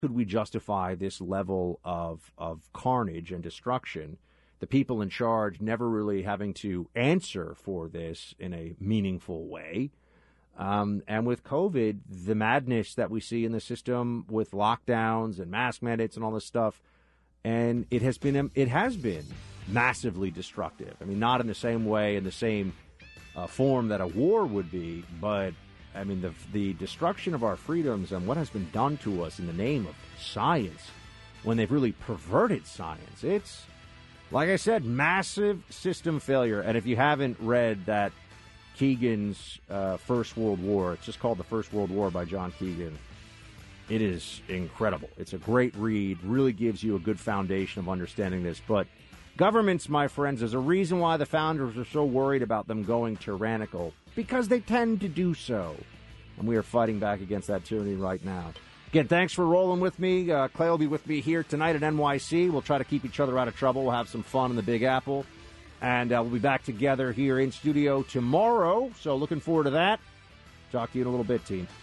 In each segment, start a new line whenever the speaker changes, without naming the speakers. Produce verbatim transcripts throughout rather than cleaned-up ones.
could we justify this level of of carnage and destruction? The people in charge never really having to answer for this in a meaningful way. Um, and with COVID, the madness that we see in the system with lockdowns and mask mandates and all this stuff, and it has been it has been massively destructive. I mean, not in the same way, in the same uh, form that a war would be, but I mean, the the destruction of our freedoms and what has been done to us in the name of science, when they've really perverted science. It's, like I said, massive system failure. And if you haven't read that Keegan's uh, First World War, it's just called The First World War by John Keegan, it is incredible. It's a great read, really gives you a good foundation of understanding this. But governments, my friends, there's a reason why the founders are so worried about them going tyrannical, because they tend to do so. And we are fighting back against that tyranny right now. Again, thanks for rolling with me. Uh, Clay will be with me here tonight at N Y C. We'll try to keep each other out of trouble. We'll have some fun in the Big Apple. And uh, we'll be back together here in studio tomorrow. So looking forward to that. Talk to you in a little bit, team.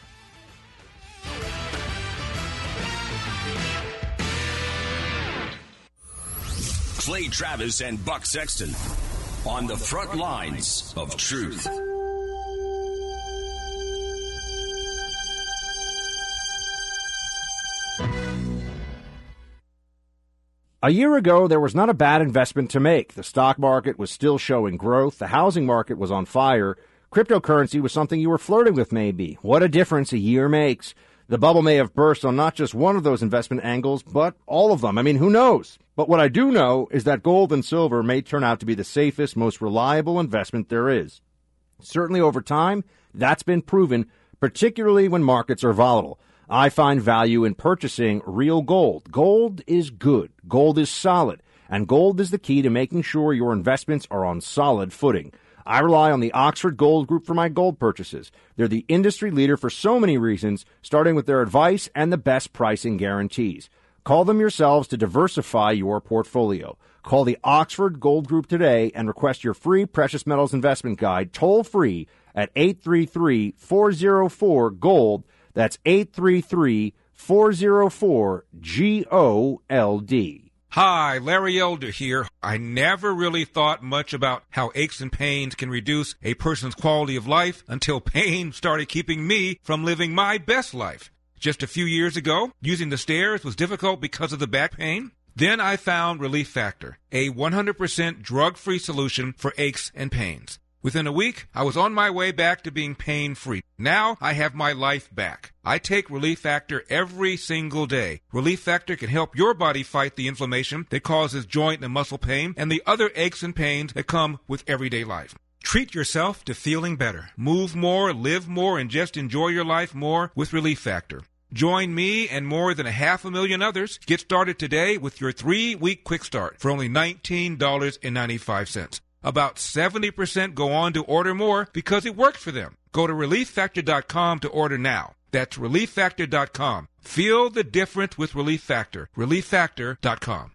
Clay Travis and Buck Sexton on the front lines of truth.
A year ago, there was not a bad investment to make. The stock market was still showing growth. The housing market was on fire. Cryptocurrency was something you were flirting with, maybe. What a difference a year makes. The bubble may have burst on not just one of those investment angles, but all of them. I mean, who knows? But what I do know is that gold and silver may turn out to be the safest, most reliable investment there is. Certainly over time, that's been proven, particularly when markets are volatile. I find value in purchasing real gold. Gold is good. Gold is solid. And gold is the key to making sure your investments are on solid footing. I rely on the Oxford Gold Group for my gold purchases. They're the industry leader for so many reasons, starting with their advice and the best pricing guarantees. Call them yourselves to diversify your portfolio. Call the Oxford Gold Group today and request your free precious metals investment guide toll-free at eight three three, four oh four, GOLD. That's eight three three, four oh four, G O L D.
Hi, Larry Elder here. I never really thought much about how aches and pains can reduce a person's quality of life until pain started keeping me from living my best life. Just a few years ago, using the stairs was difficult because of the back pain. Then I found Relief Factor, a one hundred percent drug-free solution for aches and pains. Within a week, I was on my way back to being pain-free. Now I have my life back. I take Relief Factor every single day. Relief Factor can help your body fight the inflammation that causes joint and muscle pain and the other aches and pains that come with everyday life. Treat yourself to feeling better. Move more, live more, and just enjoy your life more with Relief Factor. Join me and more than a half a million others. Get started today with your three-week quick start for only nineteen dollars and ninety-five cents. About seventy percent go on to order more because it worked for them. Go to relief factor dot com to order now. That's relief factor dot com. Feel the difference with Relief Factor. relief factor dot com.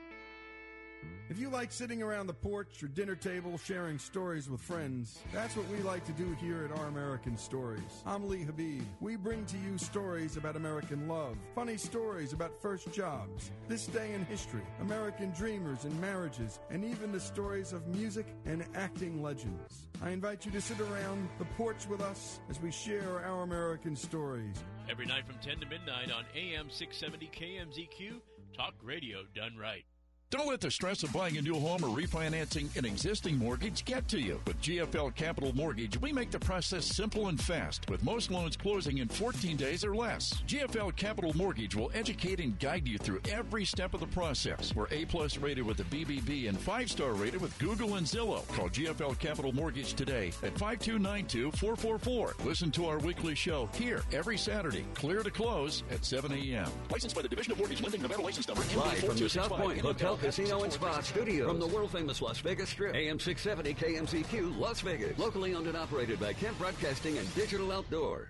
If you like sitting around the porch or dinner table sharing stories with friends, that's what we like to do here at Our American Stories. I'm Lee Habib. We bring to you stories about American love, funny stories about first jobs, this day in history, American dreamers and marriages, and even the stories of music and acting legends. I invite you to sit around the porch with us as we share Our American Stories.
Every night from ten to midnight on A M six seventy K M Z Q, talk radio done right.
Don't let the stress of buying a new home or refinancing an existing mortgage get to you. With G F L Capital Mortgage, we make the process simple and fast, with most loans closing in fourteen days or less. G F L Capital Mortgage will educate and guide you through every step of the process. We're A-plus rated with the B B B and five-star rated with Google and Zillow. Call G F L Capital Mortgage today at five two nine two, four four four. Listen to our weekly show here every Saturday, clear to close at seven a.m. Licensed by the Division of Mortgage Lending, Nevada license number
Live from the South Point Hotel, Casino, and Spa Studios. From the world-famous Las Vegas Strip, A M six seventy K M Z Q, Las Vegas. Locally owned and operated by Kemp Broadcasting and Digital Outdoor.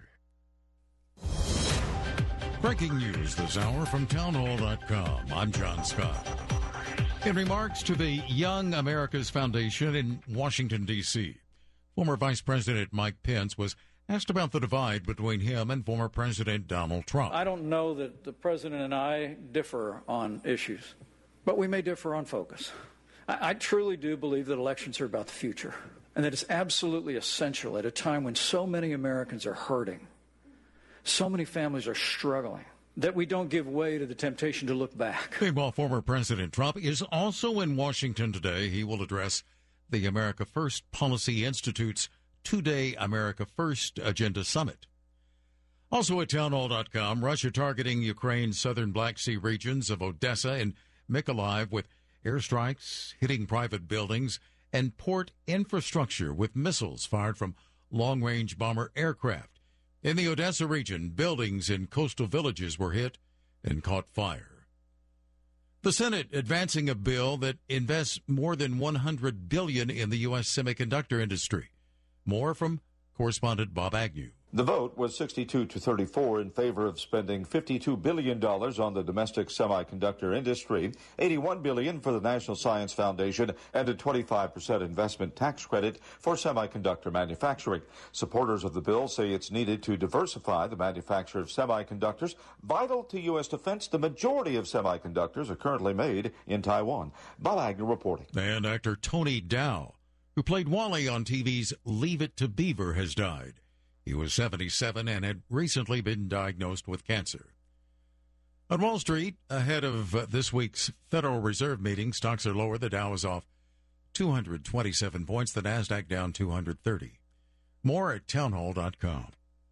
Breaking news this hour from townhall dot com. I'm John Scott. In remarks to the Young America's Foundation in Washington, D C, former Vice President Mike Pence was asked about the divide between him and former President Donald Trump.
I don't know that the president and I differ on issues, but we may differ on focus. I, I truly do believe that elections are about the future, and that it's absolutely essential at a time when so many Americans are hurting, so many families are struggling, that we don't give way to the temptation to look back.
Meanwhile, former President Trump is also in Washington today. He will address the America First Policy Institute's two-day America First Agenda Summit. Also at townhall dot com, Russia targeting Ukraine's southern Black Sea regions of Odessa and Mykolaiv with airstrikes, hitting private buildings, and port infrastructure with missiles fired from long-range bomber aircraft. In the Odessa region, buildings in coastal villages were hit and caught fire. The Senate advancing a bill that invests more than one hundred billion dollars in the U S semiconductor industry. More from correspondent Bob Agnew.
The vote was sixty-two to thirty-four in favor of spending fifty-two billion dollars on the domestic semiconductor industry, eighty-one billion dollars for the National Science Foundation, and a twenty-five percent investment tax credit for semiconductor manufacturing. Supporters of the bill say it's needed to diversify the manufacture of semiconductors, vital to U S defense. The majority of semiconductors are currently made in Taiwan. Bob Agnew reporting.
And actor Tony Dow, who played Wally on T V's Leave It to Beaver, has died. He was seventy-seven and had recently been diagnosed with cancer. On Wall Street, ahead of uh, this week's Federal Reserve meeting, stocks are lower. The Dow is off two hundred twenty-seven points. The Nasdaq down two hundred thirty. More at townhall dot com.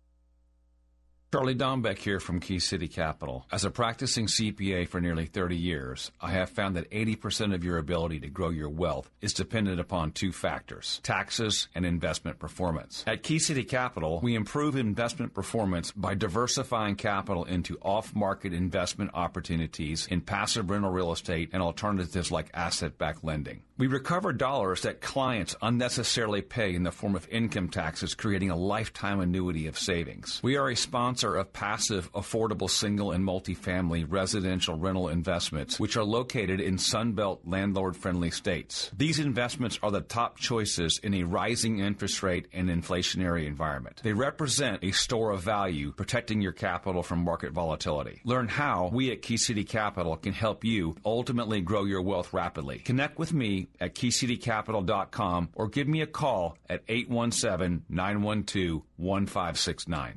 Charlie Dombeck here from Key City Capital. As a practicing C P A for nearly thirty years, I have found that eighty percent of your ability to grow your wealth is dependent upon two factors: taxes and investment performance. At Key City Capital, we improve investment performance by diversifying capital into off-market investment opportunities in passive rental real estate and alternatives like asset-backed lending. We recover dollars that clients unnecessarily pay in the form of income taxes, creating a lifetime annuity of savings. We are a sponsor of passive, affordable single and multifamily residential rental investments, which are located in Sunbelt landlord-friendly states. These investments are the top choices in a rising interest rate and inflationary environment. They represent a store of value, protecting your capital from market volatility. Learn how we at Key City Capital can help you ultimately grow your wealth rapidly. Connect with me at key city capital dot com or give me a call at eight one seven, nine one two, one five six nine.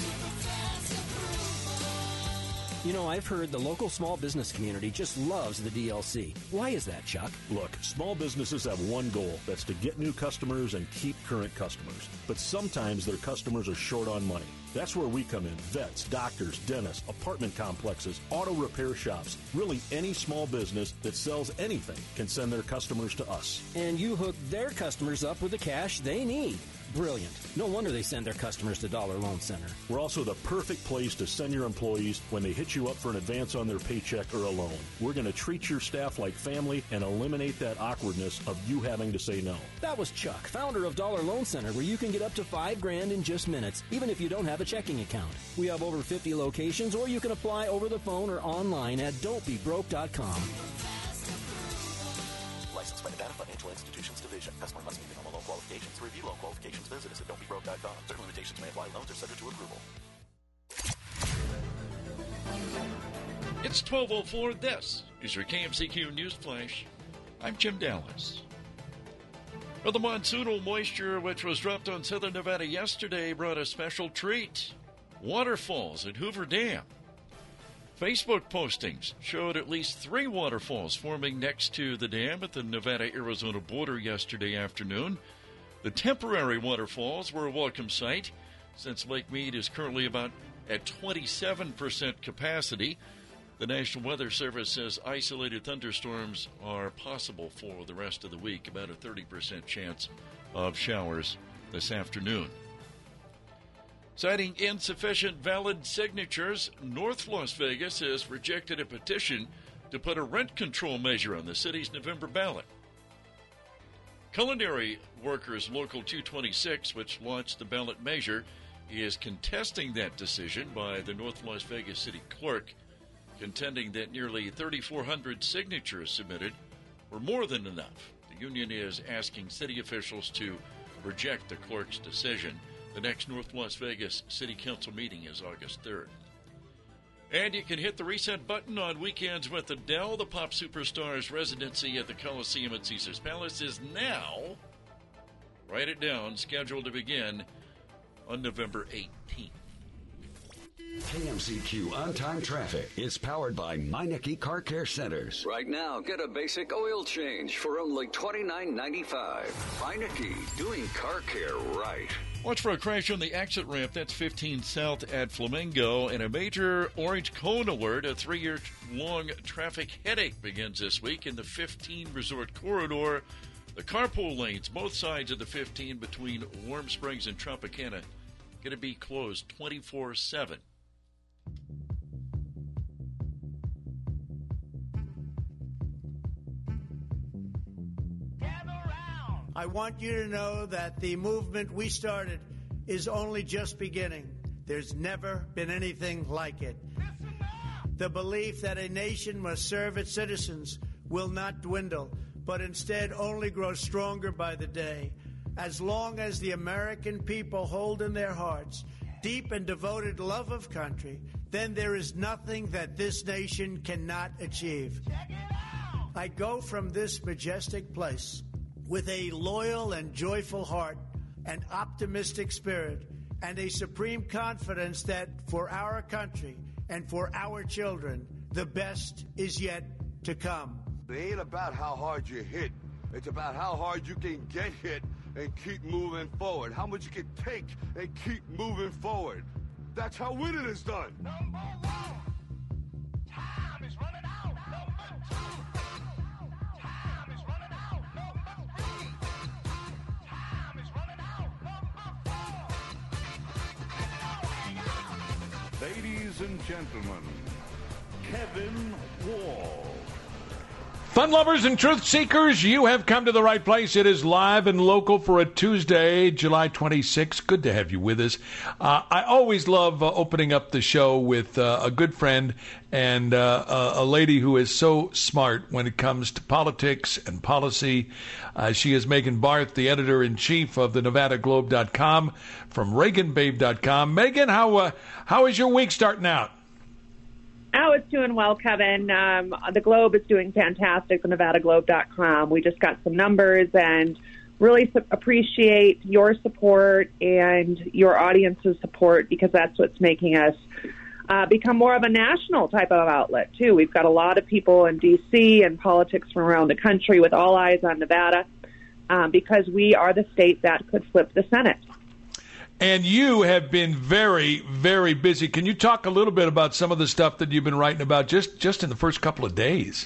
You know, I've heard the local small business community just loves the D L C. Why is that, Chuck?
Look, small businesses have one goal. That's to get new customers and keep current customers. But sometimes their customers are short on money. That's where we come in. Vets, doctors, dentists, apartment complexes, auto repair shops. Really, any small business that sells anything can send their customers to us.
And you hook their customers up with the cash they need. Brilliant. No wonder they send their customers to Dollar Loan Center.
We're also the perfect place to send your employees when they hit you up for an advance on their paycheck or a loan. We're going to treat your staff like family and eliminate that awkwardness of you having to say no.
That was Chuck, founder of Dollar Loan Center, where you can get up to five grand in just minutes, even if you don't have a checking account. We have over fifty locations, or you can apply over the phone or online at don't be broke dot com.
Licensed by Nevada Financial Institutions Division. Customer must meet minimum loan qualifications. To review loan qualifications, visit us at don't be broke dot com. Certain limitations may apply. Loans are subject to approval.
It's twelve oh four. This is your K M C Q News Flash. I'm Jim Dallas. Well, the monsoonal moisture, which was dropped on southern Nevada yesterday, brought a special treat. Waterfalls at Hoover Dam. Facebook postings showed at least three waterfalls forming next to the dam at the Nevada-Arizona border yesterday afternoon. The temporary waterfalls were a welcome sight, since Lake Mead is currently about at twenty-seven percent capacity. The National Weather Service says isolated thunderstorms are possible for the rest of the week, about a thirty percent chance of showers this afternoon. Citing insufficient valid signatures, North Las Vegas has rejected a petition to put a rent control measure on the city's November ballot. Culinary Workers Local two twenty-six, which launched the ballot measure, is contesting that decision by the North Las Vegas city clerk, contending that nearly thirty-four hundred signatures submitted were more than enough. The union is asking city officials to reject the clerk's decision.
The next North Las Vegas City Council meeting is August third. And you can hit the reset button on Weekends with Adele. The pop superstar's residency at the Coliseum at Caesars Palace is now, write it down, scheduled to begin on November eighteenth.
K M C Q On-Time Traffic is powered by Meineke Car Care Centers. Right now, get a basic oil change for only twenty-nine ninety-five. Meineke, doing car care right.
Watch for a crash on the exit ramp. That's fifteen South at Flamingo. And a major orange cone alert. A three-year-long traffic headache begins this week in the fifteen Resort Corridor. The carpool lanes, both sides of the fifteen between Warm Springs and Tropicana, going to be closed twenty-four seven.
I want you to know that the movement we started is only just beginning. There's never been anything like it. The belief that a nation must serve its citizens will not dwindle, but instead only grow stronger by the day. As long as the American people hold in their hearts deep and devoted love of country, then there is nothing that this nation cannot achieve. I go from this majestic place with a loyal and joyful heart, an optimistic spirit, and a supreme confidence that for our country and for our children, the best is yet to come.
It ain't about how hard you hit. It's about how hard you can get hit and keep moving forward. How much you can take and keep moving forward. That's how winning is done. Number one. Time is running out. Number two. Time is running out. Number three. Time is running out. Number four.
Ladies and gentlemen, Kevin Wall.
Fun lovers and truth seekers, you have come to the right place. It is live and local for a Tuesday, July twenty-sixth. Good to have you with us. Uh, I always love uh, opening up the show with uh, a good friend and uh, a, a lady who is so smart when it comes to politics and policy. Uh, she is Megan Barth, the editor-in-chief of the Nevada Globe dot com from Reagan Babe dot com. Megan, how uh, how is your week starting out?
Oh, it's doing well, Kevin. Um, the Globe is doing fantastic, the Nevada Globe dot com. We just got some numbers and really su- appreciate your support and your audience's support because that's what's making us uh, become more of a national type of outlet, too. We've got a lot of people in D C and politics from around the country with all eyes on Nevada um, because we are the state that could flip the Senate.
And you have been very, very busy. Can you talk a little bit about some of the stuff that you've been writing about just, just in the first couple of days?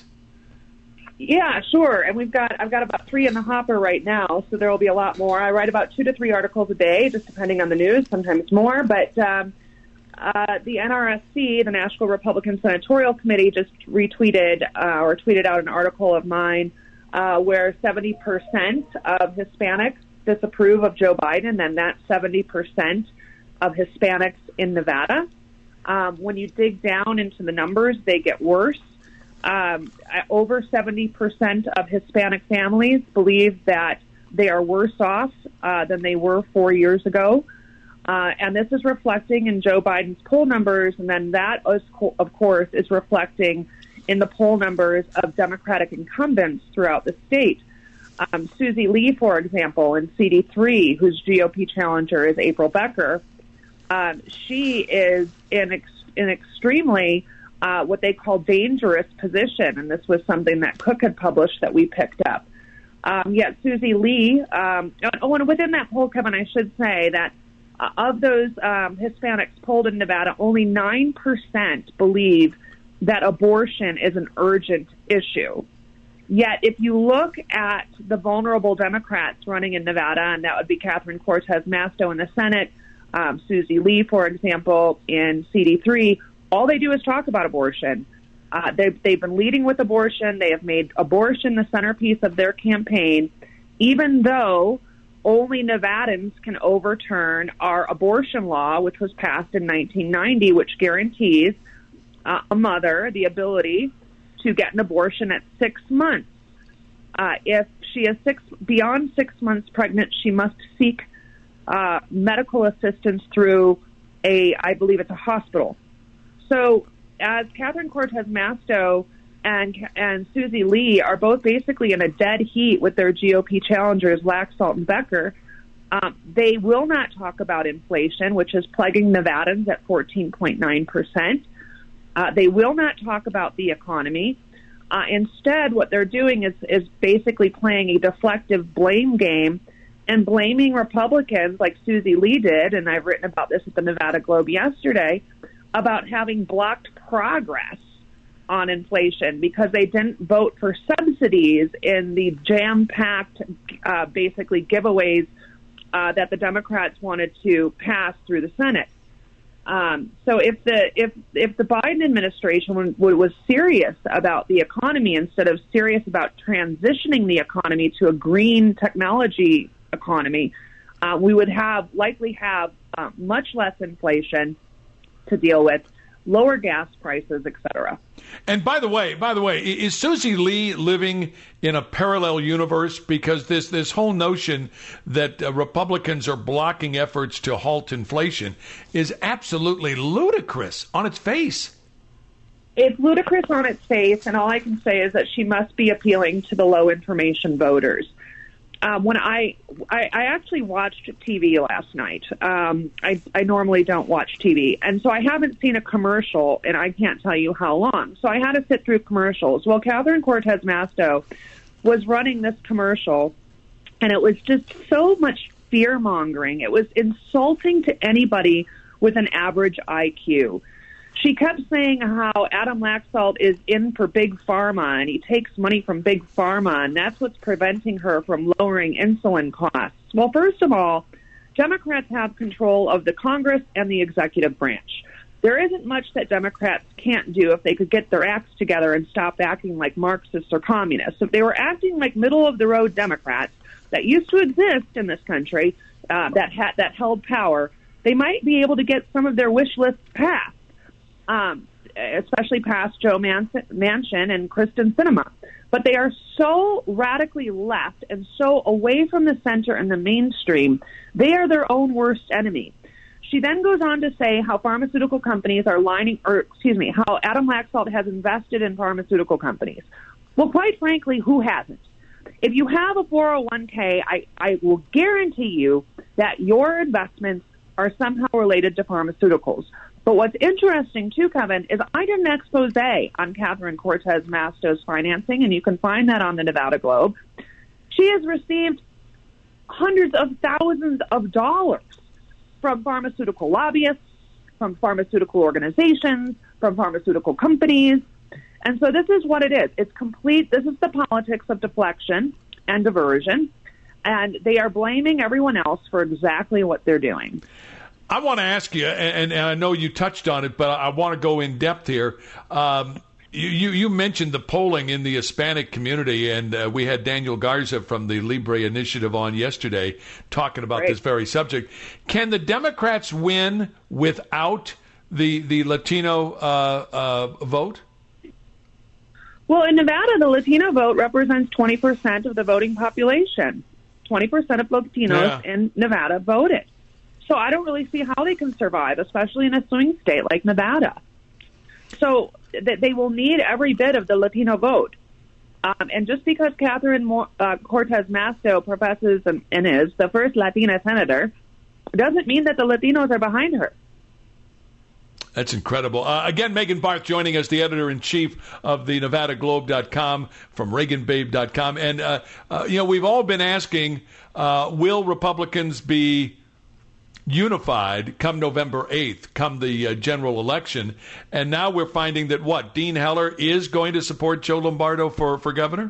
Yeah, sure. And we've got I've got about three in the hopper right now, so there will be a lot more. I write about two to three articles a day, just depending on the news, sometimes more. But um, uh, the N R S C, the National Republican Senatorial Committee, just retweeted uh, or tweeted out an article of mine uh, where seventy percent of Hispanics disapprove of Joe Biden, and that's seventy percent of Hispanics in Nevada. Um, when you dig down into the numbers, they get worse. Um, over seventy percent of Hispanic families believe that they are worse off uh, than they were four years ago. Uh, and this is reflecting in Joe Biden's poll numbers, and then that, is, of course, is reflecting in the poll numbers of Democratic incumbents throughout the state. Um, Susie Lee, for example, in C D three, whose G O P challenger is April Becker, um, she is in ex- in extremely uh, what they call dangerous position, and this was something that Cook had published that we picked up. Um, yet Susie Lee, um, oh, and within that poll, Kevin, I should say that uh, of those um, Hispanics polled in Nevada, only nine percent believe that abortion is an urgent issue. Yet, if you look at the vulnerable Democrats running in Nevada, and that would be Catherine Cortez Masto in the Senate, um, Susie Lee, for example, in C D three, all they do is talk about abortion. Uh, they've, they've been leading with abortion. They have made abortion the centerpiece of their campaign, even though only Nevadans can overturn our abortion law, which was passed in nineteen ninety, which guarantees uh, a mother the ability to get an abortion at six months. Uh, if she is six beyond six months pregnant, she must seek uh, medical assistance through a, I believe it's a hospital. So as Catherine Cortez Masto and and Susie Lee are both basically in a dead heat with their G O P challengers, Laxalt and Becker, um, they will not talk about inflation, which is plaguing Nevadans at fourteen point nine percent. Uh, they will not talk about the economy. Uh, instead, what they're doing is, is basically playing a deflective blame game and blaming Republicans like Susie Lee did, and I've written about this at the Nevada Globe yesterday, about having blocked progress on inflation because they didn't vote for subsidies in the jam-packed, uh, basically, giveaways uh, that the Democrats wanted to pass through the Senate. Um, so if the if if the Biden administration w- was serious about the economy instead of serious about transitioning the economy to a green technology economy, uh, we would have likely have uh, much less inflation to deal with, lower gas prices, et cetera.
And by the way, by the way, is Susie Lee living in a parallel universe? Because this this whole notion that uh, Republicans are blocking efforts to halt inflation is absolutely ludicrous on its face.
It's ludicrous on its face, and all I can say is that she must be appealing to the low information voters. Um, when I, I I actually watched T V last night. Um, I, I normally don't watch T V, and so I haven't seen a commercial, and I can't tell you how long. So I had to sit through commercials. Well, Catherine Cortez Masto was running this commercial, and it was just so much fear-mongering. It was insulting to anybody with an average I Q. She kept saying how Adam Laxalt is in for Big Pharma and he takes money from Big Pharma, and that's what's preventing her from lowering insulin costs. Well, first of all, Democrats have control of the Congress and the executive branch. There isn't much that Democrats can't do if they could get their acts together and stop acting like Marxists or communists. If they were acting like middle-of-the-road Democrats that used to exist in this country, uh, that, ha- that held power, they might be able to get some of their wish lists passed. Um, especially past Joe Manchin and Kristen Sinema. But they are so radically left and so away from the center and the mainstream, they are their own worst enemy. She then goes on to say how pharmaceutical companies are lining, or excuse me, how Adam Laxalt has invested in pharmaceutical companies. Well, quite frankly, who hasn't? If you have a four oh one k, I, I will guarantee you that your investments are somehow related to pharmaceuticals. But what's interesting, too, Kevin, is I did an expose on Catherine Cortez Masto's financing, and you can find that on the Nevada Globe. She has received hundreds of thousands of dollars from pharmaceutical lobbyists, from pharmaceutical organizations, from pharmaceutical companies. And so this is what it is. It's complete. This is the politics of deflection and diversion, and they are blaming everyone else for exactly what they're doing.
I want to ask you, and, and I know you touched on it, but I want to go in depth here. Um, you, you mentioned the polling in the Hispanic community, and uh, we had Daniel Garza from the Libre Initiative on yesterday talking about
Right.
this very subject. Can the Democrats win without the the Latino uh, uh, vote?
Well, in Nevada, the Latino vote represents twenty percent of the voting population. twenty percent of Latinos
Yeah.
in Nevada voted. So I don't really see how they can survive, especially in a swing state like Nevada. So th- they will need every bit of the Latino vote. Um, and just because Catherine Mo- uh, Cortez Masto professes and, and is the first Latina senator doesn't mean that the Latinos are behind her.
That's incredible. Uh, again, Megan Barth joining us, the editor-in-chief of the Nevada Globe dot com from Reagan Babe dot com. And, uh, uh, you know, we've all been asking, uh, will Republicans be unified come November eighth, come the uh, general election? And now we're finding that, what, Dean Heller is going to support Joe Lombardo for, for governor?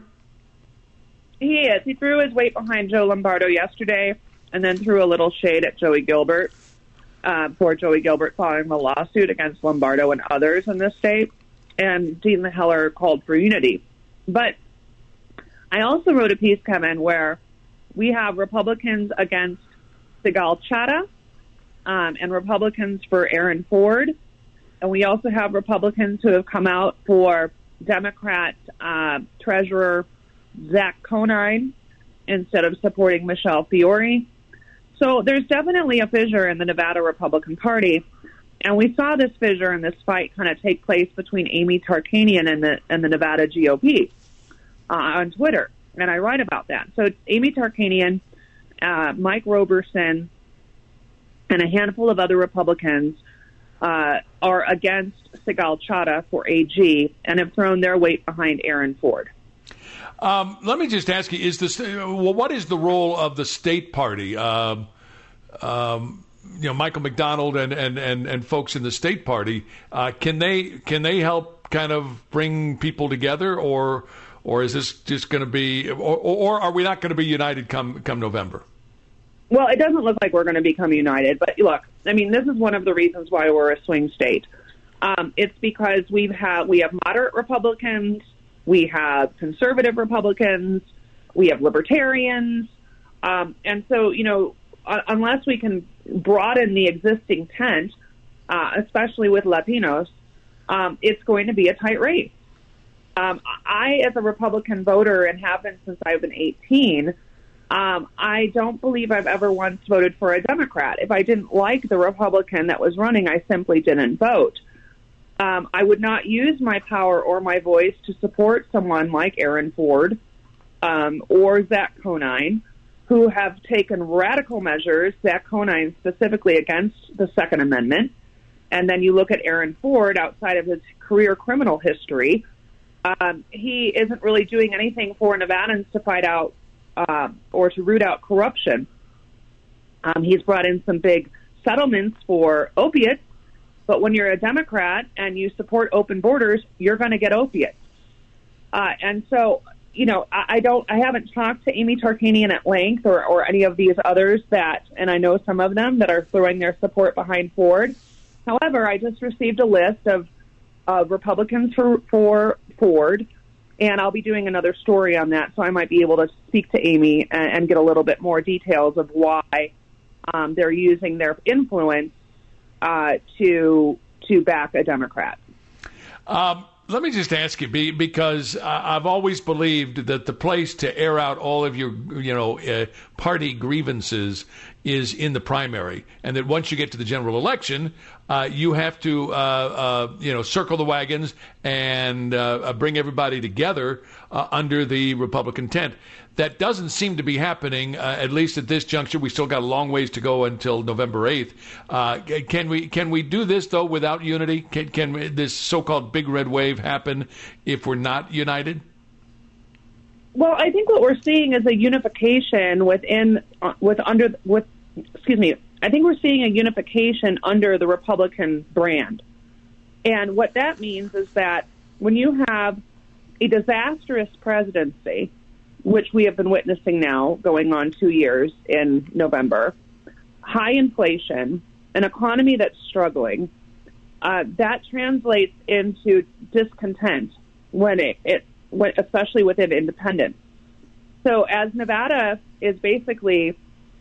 He is. He threw his weight behind Joe Lombardo yesterday and then threw a little shade at Joey Gilbert uh, for Joey Gilbert filing the lawsuit against Lombardo and others in this state. And Dean Heller called for unity. But I also wrote a piece, Kevin, where we have Republicans against Sigal Chattah, Um, and Republicans for Aaron Ford. And we also have Republicans who have come out for Democrat uh, Treasurer Zach Conine instead of supporting Michelle Fiore. So there's definitely a fissure in the Nevada Republican Party, and we saw this fissure and this fight kind of take place between Amy Tarkanian and the and the Nevada G O P uh, on Twitter, and I write about that. So it's Amy Tarkanian, uh, Mike Roberson, and a handful of other Republicans uh, are against Sigal Chattah for A G and have thrown their weight behind Aaron Ford.
Um, let me just ask you: Is this well? What is the role of the state party? Um, um, you know, Michael McDonald and, and, and, and folks in the state party. Uh, can they can they help kind of bring people together, or or is this just going to be, or, or are we not going to be united come come November?
Well, it doesn't look like we're going to become united. But look, I mean, this is one of the reasons why we're a swing state. Um, it's because we've had we have moderate Republicans. We have conservative Republicans, we have libertarians, um, and so, you know, uh, unless we can broaden the existing tent, uh, especially with Latinos, um, it's going to be a tight race. Um, I, as a Republican voter, and have been since I've been eighteen, um, I don't believe I've ever once voted for a Democrat. If I didn't like the Republican that was running, I simply didn't vote. Um, I would not use my power or my voice to support someone like Aaron Ford um, or Zach Conine, who have taken radical measures, Zach Conine specifically against the Second Amendment. And then you look at Aaron Ford, outside of his career criminal history, um, he isn't really doing anything for Nevadans to fight out uh, or to root out corruption. Um, he's brought in some big settlements for opiates. But when you're a Democrat and you support open borders, you're going to get opiates. Uh, and so, you know, I, I don't, I haven't talked to Amy Tarkanian at length or, or any of these others that, and I know some of them that are throwing their support behind Ford. However, I just received a list of, of Republicans for, for Ford, and I'll be doing another story on that. So I might be able to speak to Amy and, and get a little bit more details of why um, they're using their influence Uh, to to back a Democrat.
Um, let me just ask you, because I've always believed that the place to air out all of your, you know, uh, party grievances is in the primary, and that once you get to the general election, uh, you have to, uh, uh, you know, circle the wagons and uh, bring everybody together uh, under the Republican tent. That doesn't seem to be happening, uh, at least at this juncture. We still got a long ways to go until November eighth. Uh, can we can we do this, though, without unity? Can, can this so-called big red wave happen if we're not united?
Well, I think what we're seeing is a unification within, uh, with under, with, excuse me, I think we're seeing a unification under the Republican brand. And what that means is that when you have a disastrous presidency, which we have been witnessing now going on two years in November, high inflation, an economy that's struggling, uh, that translates into discontent when it, it when, especially within independents. So as Nevada is basically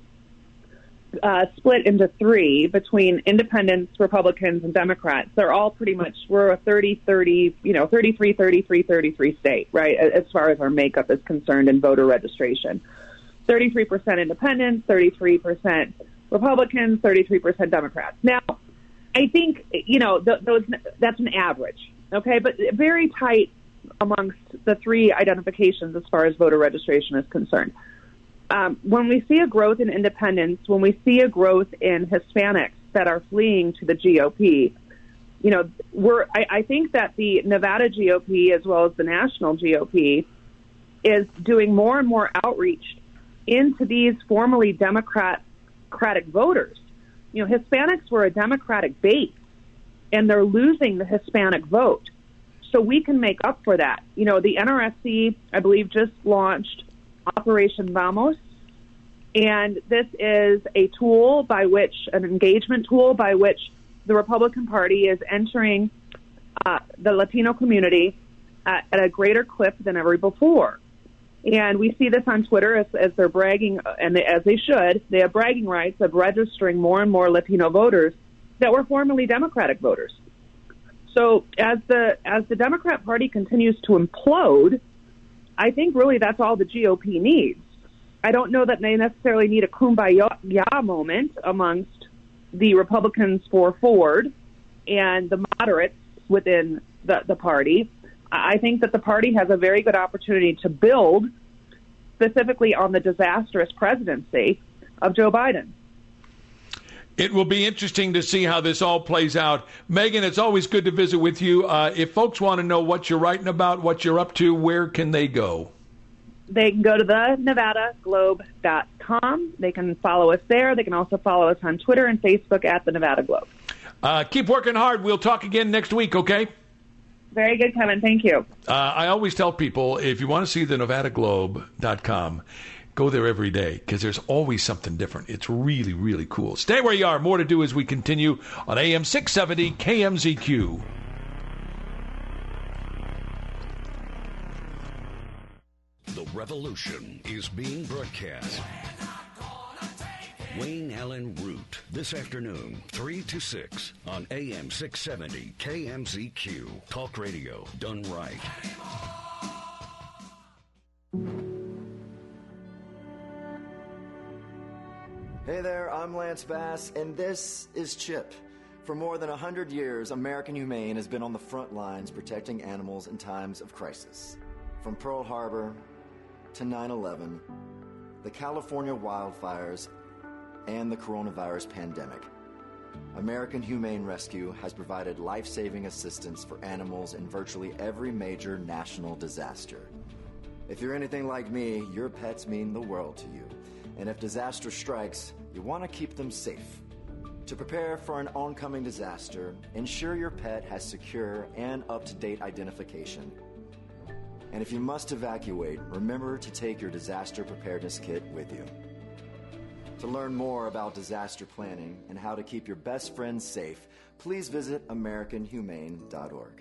uh, split into three between independents, Republicans, and Democrats, they're all pretty much, we're a thirty thirty, you know, thirty-three thirty-three thirty-three state, right, as far as our makeup is concerned in voter registration. thirty-three percent independents, thirty-three percent Republicans, thirty-three percent Democrats. Now, I think, you know, th- those that's an average, okay, but very tight amongst the three identifications as far as voter registration is concerned. Um, when we see a growth in independents, when we see a growth in Hispanics that are fleeing to the G O P, you know, we're, I, I think that the Nevada G O P as well as the national G O P is doing more and more outreach into these formerly Democratic voters. You know, Hispanics were a Democratic base, and they're losing the Hispanic vote. So we can make up for that. You know, the N R S C, I believe, just launched Operation Vamos, and this is a tool by which, an engagement tool by which the Republican Party is entering uh, the Latino community at, at a greater clip than ever before. And we see this on Twitter as, as they're bragging, and they, as they should, they have bragging rights of registering more and more Latino voters that were formerly Democratic voters. So as the as the Democrat Party continues to implode, I think really that's all the G O P needs. I don't know that they necessarily need a kumbaya moment amongst the Republicans for Ford and the moderates within the, the party. I think that the party has a very good opportunity to build specifically on the disastrous presidency of Joe Biden.
It will be interesting to see how this all plays out. Megan, it's always good to visit with you. Uh, if folks want to know what you're writing about, what you're up to, where can they go?
They can go to the nevada globe dot com. They can follow us there. They can also follow us on Twitter and Facebook at the Nevada Globe.
Uh, keep working hard. We'll talk again next week, okay?
Very good, Kevin. Thank you.
Uh, I always tell people, if you want to see the nevada globe dot com, go there every day because there's always something different. It's really, really cool. Stay where you are. More to do as we continue on A M six seventy K M Z Q.
The revolution is being broadcast. Wayne Allen Root, this afternoon, three to six on A M six seventy K M Z Q. Talk radio done right.
Hey there, I'm Lance Bass, and this is Chip. For more than one hundred years, American Humane has been on the front lines protecting animals in times of crisis. From Pearl Harbor to nine eleven, the California wildfires, and the coronavirus pandemic, American Humane Rescue has provided life-saving assistance for animals in virtually every major national disaster. If you're anything like me, your pets mean the world to you. And if disaster strikes, you want to keep them safe. To prepare for an oncoming disaster, ensure your pet has secure and up-to-date identification. And if you must evacuate, remember to take your disaster preparedness kit with you. To learn more about disaster planning and how to keep your best friends safe, please visit american humane dot org.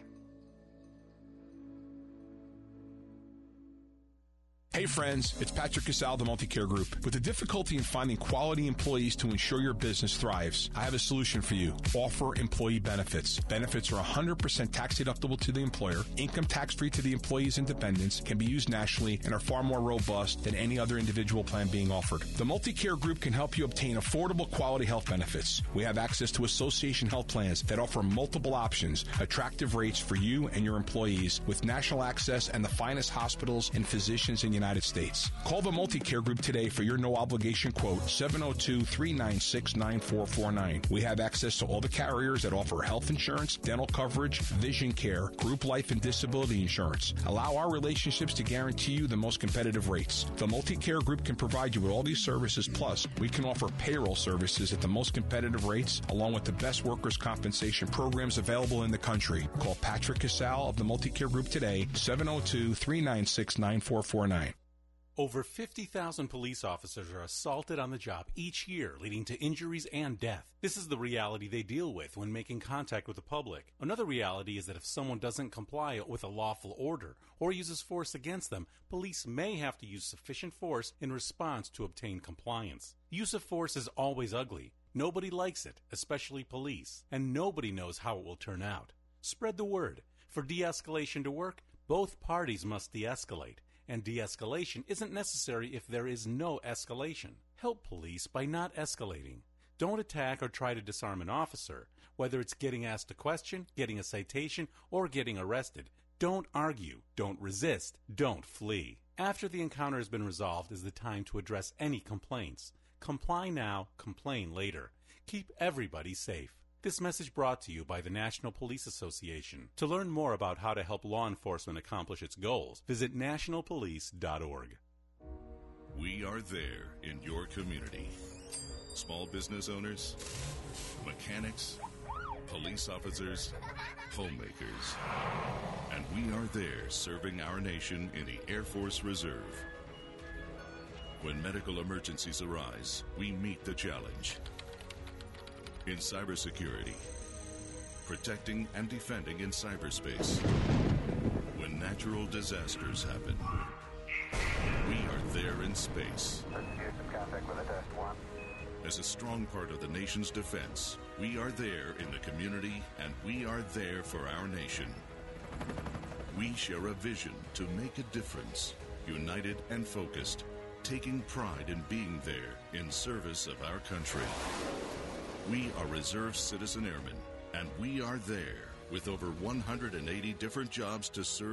Hey friends, it's Patrick Casal, the Multicare Group. With the difficulty in finding quality employees to ensure your business thrives, I have a solution for you. Offer employee benefits. Benefits are one hundred percent tax deductible to the employer, income tax free to the employee's and dependents, can be used nationally, and are far more robust than any other individual plan being offered. The Multicare Group can help you obtain affordable quality health benefits. We have access to association health plans that offer multiple options, attractive rates for you and your employees, with national access and the finest hospitals and physicians in the United States. Call the Multicare Group today for your no-obligation quote, seven oh two, three nine six, nine four four nine. We have access to all the carriers that offer health insurance, dental coverage, vision care, group life and disability insurance. Allow our relationships to guarantee you the most competitive rates. The Multicare Group can provide you with all these services, plus we can offer payroll services at the most competitive rates, along with the best workers' compensation programs available in the country. Call Patrick Casal of the Multicare Group today, seven oh two, three nine six, nine four four nine.
Over fifty thousand police officers are assaulted on the job each year, leading to injuries and death. This is the reality they deal with when making contact with the public. Another reality is that if someone doesn't comply with a lawful order or uses force against them, police may have to use sufficient force in response to obtain compliance. Use of force is always ugly. Nobody likes it, especially police, and nobody knows how it will turn out. Spread the word. For de-escalation to work, both parties must de-escalate. And de-escalation isn't necessary if there is no escalation. Help police by not escalating. Don't attack or try to disarm an officer. Whether it's getting asked a question, getting a citation, or getting arrested, don't argue, don't resist, don't flee. After the encounter has been resolved is the time to address any complaints. Comply now, complain later. Keep everybody safe. This message brought to you by the National Police Association. To learn more about how to help law enforcement accomplish its goals, visit national police dot org.
We are there in your community. Small business owners, mechanics, police officers, homemakers. And we are there serving our nation in the Air Force Reserve. When medical emergencies arise, we meet the challenge. In cybersecurity, protecting and defending in cyberspace. When natural disasters happen, we are there in space. As a strong part of the nation's defense, we are there in the community, and we are there for our nation. We share a vision to make a difference, united and focused. taking pride in being there in service of our country. We are Reserve Citizen Airmen, and we are there with over one hundred eighty different jobs to serve